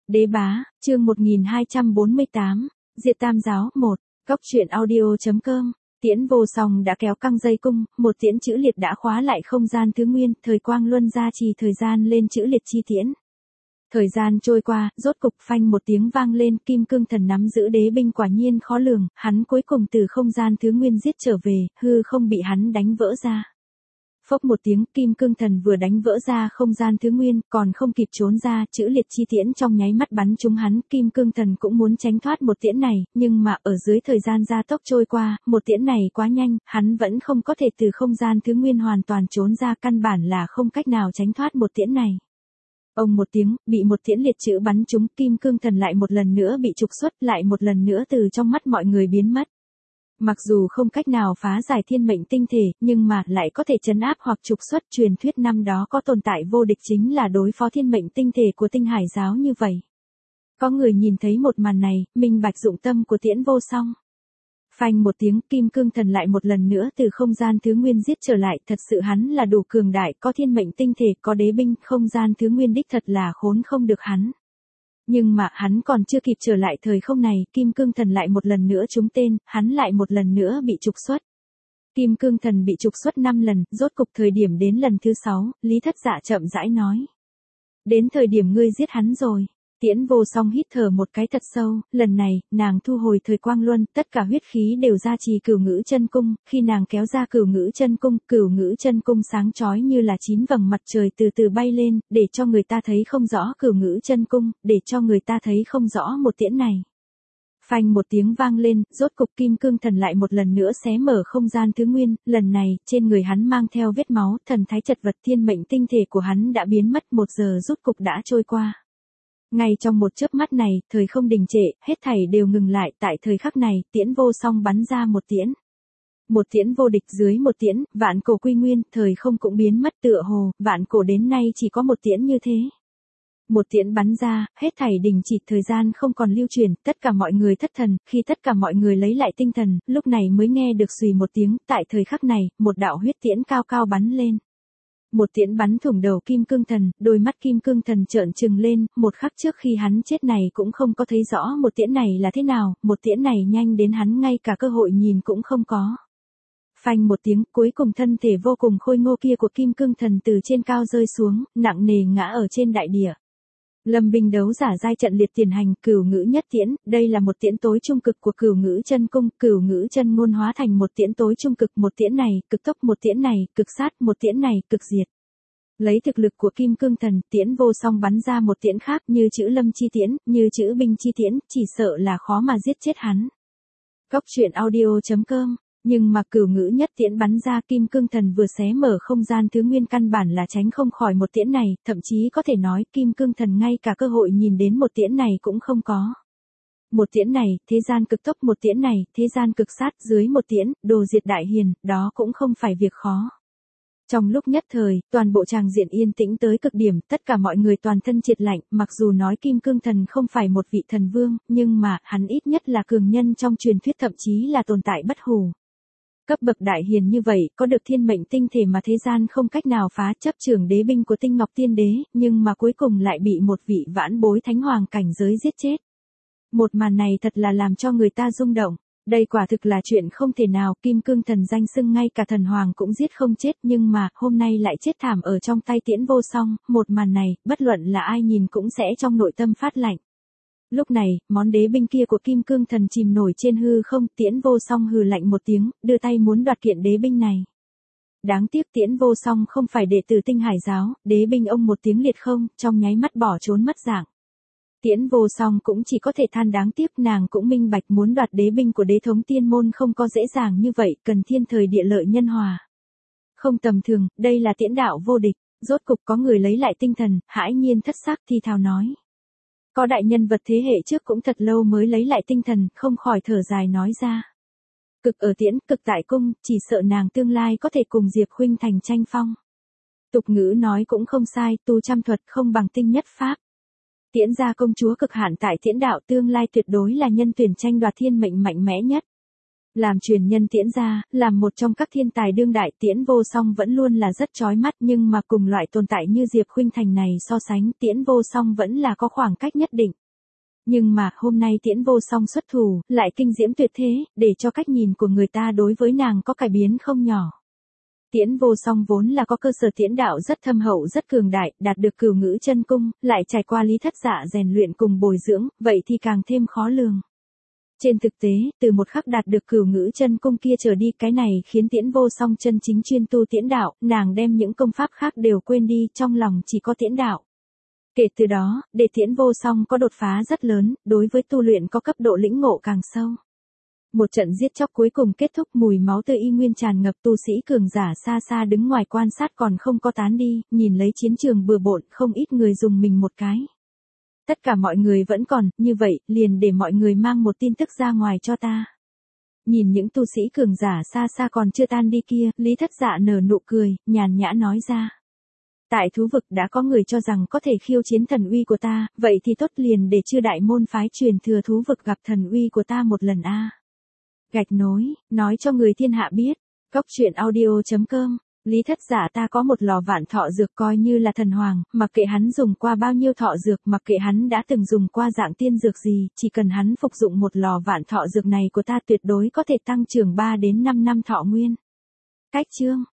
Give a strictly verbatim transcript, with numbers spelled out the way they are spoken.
Đế bá, chương một nghìn hai trăm bốn mươi tám, Diệt Tam giáo, một, Cóc truyện audio.com. Tiễn Vô Song đã kéo căng dây cung, một tiễn chữ liệt đã khóa lại không gian thứ nguyên, thời quang luân gia trì thời gian lên chữ liệt chi tiễn. Thời gian trôi qua, rốt cục phanh một tiếng vang lên, Kim Cương Thần nắm giữ đế binh quả nhiên khó lường, hắn cuối cùng từ không gian thứ nguyên giết trở về, hư không bị hắn đánh vỡ ra. Phốc một tiếng, Kim Cương Thần vừa đánh vỡ ra không gian thứ nguyên, còn không kịp trốn ra, chữ liệt chi tiễn trong nháy mắt bắn trúng hắn, Kim Cương Thần cũng muốn tránh thoát một tiễn này, nhưng mà ở dưới thời gian gia tốc trôi qua, một tiễn này quá nhanh, hắn vẫn không có thể từ không gian thứ nguyên hoàn toàn trốn ra, căn bản là không cách nào tránh thoát một tiễn này. Ông một tiếng, bị một tiễn liệt chữ bắn trúng, Kim Cương Thần lại một lần nữa bị trục xuất, lại một lần nữa từ trong mắt mọi người biến mất. Mặc dù không cách nào phá giải thiên mệnh tinh thể, nhưng mà lại có thể trấn áp hoặc trục xuất, truyền thuyết năm đó có tồn tại vô địch chính là đối phó thiên mệnh tinh thể của Tinh Hải giáo như vậy. Có người nhìn thấy một màn này, minh bạch dụng tâm của Tiễn Vô Song. Phanh một tiếng, Kim Cương Thần lại một lần nữa từ không gian thứ nguyên giết trở lại, thật sự hắn là đủ cường đại, có thiên mệnh tinh thể, có đế binh, không gian thứ nguyên đích thật là khốn không được hắn. Nhưng mà hắn còn chưa kịp trở lại thời không này, Kim Cương Thần lại một lần nữa trúng tên, hắn lại một lần nữa bị trục xuất. Kim Cương Thần bị trục xuất năm lần, rốt cục thời điểm đến lần thứ sáu, Lý Thất Dạ chậm rãi nói. Đến thời điểm ngươi giết hắn rồi. Tiễn Vô Song hít thở một cái thật sâu, lần này, nàng thu hồi thời quang luân, tất cả huyết khí đều ra trì cửu ngữ chân cung, khi nàng kéo ra cửu ngữ chân cung, cửu ngữ chân cung sáng chói như là chín vầng mặt trời từ từ bay lên, để cho người ta thấy không rõ cửu ngữ chân cung, để cho người ta thấy không rõ một tiễn này. Phanh một tiếng vang lên, rốt cục Kim Cương Thần lại một lần nữa xé mở không gian thứ nguyên, lần này, trên người hắn mang theo vết máu, thần thái chật vật, thiên mệnh tinh thể của hắn đã biến mất, một giờ rốt cục đã trôi qua. Ngay trong một chớp mắt này, thời không đình trệ, hết thảy đều ngừng lại, tại thời khắc này, Tiễn Vô Song bắn ra một tiễn. Một tiễn vô địch dưới một tiễn, vạn cổ quy nguyên, thời không cũng biến mất tựa hồ, vạn cổ đến nay chỉ có một tiễn như thế. Một tiễn bắn ra, hết thảy đình chỉ, thời gian không còn lưu truyền, tất cả mọi người thất thần, khi tất cả mọi người lấy lại tinh thần, lúc này mới nghe được xùy một tiếng, tại thời khắc này, một đạo huyết tiễn cao cao bắn lên. Một tiễn bắn thủng đầu Kim Cương Thần, đôi mắt Kim Cương Thần trợn trừng lên, một khắc trước khi hắn chết này cũng không có thấy rõ một tiễn này là thế nào, một tiễn này nhanh đến hắn ngay cả cơ hội nhìn cũng không có. Phanh một tiếng, cuối cùng thân thể vô cùng khôi ngô kia của Kim Cương Thần từ trên cao rơi xuống, nặng nề ngã ở trên đại địa. Lâm binh đấu giả giai trận liệt tiền hành, cửu ngữ nhất tiễn, đây là một tiễn tối trung cực của cửu ngữ chân cung, cửu ngữ chân ngôn hóa thành một tiễn tối trung cực, một tiễn này, cực tốc, một tiễn này, cực sát, một tiễn này, cực diệt. Lấy thực lực của Kim Cương Thần, Tiễn Vô Song bắn ra một tiễn khác, như chữ lâm chi tiễn, như chữ binh chi tiễn, chỉ sợ là khó mà giết chết hắn. Cóc truyện audio.com. Nhưng mà cửu ngữ nhất tiễn bắn ra, Kim Cương Thần vừa xé mở không gian thứ nguyên, căn bản là tránh không khỏi một tiễn này, thậm chí có thể nói Kim Cương Thần ngay cả cơ hội nhìn đến một tiễn này cũng không có. Một tiễn này, thế gian cực tốc, một tiễn này, thế gian cực sát, dưới một tiễn, đồ diệt đại hiền, đó cũng không phải việc khó. Trong lúc nhất thời, toàn bộ tràng diện yên tĩnh tới cực điểm, tất cả mọi người toàn thân triệt lạnh, mặc dù nói Kim Cương Thần không phải một vị thần vương, nhưng mà, hắn ít nhất là cường nhân trong truyền thuyết, thậm chí là tồn tại bất hủ. Cấp bậc đại hiền như vậy, có được thiên mệnh tinh thể mà thế gian không cách nào phá, chấp trưởng đế binh của Tinh Ngọc Tiên Đế, nhưng mà cuối cùng lại bị một vị vãn bối thánh hoàng cảnh giới giết chết. Một màn này thật là làm cho người ta rung động. Đây quả thực là chuyện không thể nào, Kim Cương Thần danh xưng ngay cả thần hoàng cũng giết không chết, nhưng mà, hôm nay lại chết thảm ở trong tay Tiễn Vô Song, một màn này, bất luận là ai nhìn cũng sẽ trong nội tâm phát lạnh. Lúc này, món đế binh kia của Kim Cương Thần chìm nổi trên hư không, Tiễn Vô Song hừ lạnh một tiếng, đưa tay muốn đoạt kiện đế binh này. Đáng tiếc Tiễn Vô Song không phải đệ tử Tinh Hải giáo, đế binh ông một tiếng liệt không, trong nháy mắt bỏ trốn mất dạng. Tiễn Vô Song cũng chỉ có thể than đáng tiếc, nàng cũng minh bạch muốn đoạt đế binh của đế thống tiên môn không có dễ dàng như vậy, cần thiên thời địa lợi nhân hòa. Không tầm thường, đây là tiễn đạo vô địch, rốt cục có người lấy lại tinh thần, hãi nhiên thất sắc thi thào nói. Có đại nhân vật thế hệ trước cũng thật lâu mới lấy lại tinh thần, không khỏi thở dài nói ra. Cực ở tiễn, cực tại cung, chỉ sợ nàng tương lai có thể cùng Diệp huynh thành tranh phong. Tục ngữ nói cũng không sai, tu trăm thuật không bằng tinh nhất pháp. Tiễn gia công chúa cực hạn tại tiễn đạo tương lai tuyệt đối là nhân tuyển tranh đoạt thiên mệnh mạnh mẽ nhất. Làm truyền nhân Tiễn gia, làm một trong các thiên tài đương đại, Tiễn Vô Song vẫn luôn là rất chói mắt, nhưng mà cùng loại tồn tại như Diệp Khuynh Thành này so sánh, Tiễn Vô Song vẫn là có khoảng cách nhất định. Nhưng mà, hôm nay Tiễn Vô Song xuất thủ, lại kinh diễm tuyệt thế, để cho cách nhìn của người ta đối với nàng có cải biến không nhỏ. Tiễn Vô Song vốn là có cơ sở tiễn đạo rất thâm hậu rất cường đại, đạt được Cửu Ngữ Chân Cung, lại trải qua Lý Thất Dạ rèn luyện cùng bồi dưỡng, vậy thì càng thêm khó lường. Trên thực tế, từ một khắc đạt được Cửu Ngữ Chân Cung kia trở đi, cái này khiến Tiễn Vô Song chân chính chuyên tu tiễn đạo, nàng đem những công pháp khác đều quên đi, trong lòng chỉ có tiễn đạo. Kể từ đó, để Tiễn Vô Song có đột phá rất lớn, đối với tu luyện có cấp độ lĩnh ngộ càng sâu. Một trận giết chóc cuối cùng kết thúc, mùi máu tươi y nguyên tràn ngập, tu sĩ cường giả xa xa đứng ngoài quan sát còn không có tán đi, nhìn lấy chiến trường bừa bộn, không ít người dùng mình một cái. Tất cả mọi người vẫn còn, như vậy, liền để mọi người mang một tin tức ra ngoài cho ta. Nhìn những tu sĩ cường giả xa xa còn chưa tan đi kia, Lý Thất Dạ nở nụ cười, nhàn nhã nói ra. Tại thú vực đã có người cho rằng có thể khiêu chiến thần uy của ta, vậy thì tốt, liền để chư đại môn phái truyền thừa thú vực gặp thần uy của ta một lần a. Gạch nối, nói cho người thiên hạ biết. Cốc truyện audio chấm com. Lý Thất Dạ ta có một lò vạn thọ dược coi như là thần hoàng, mặc kệ hắn dùng qua bao nhiêu thọ dược, mặc kệ hắn đã từng dùng qua dạng tiên dược gì, chỉ cần hắn phục dụng một lò vạn thọ dược này của ta tuyệt đối có thể tăng trưởng ba đến năm năm thọ nguyên. Cách chương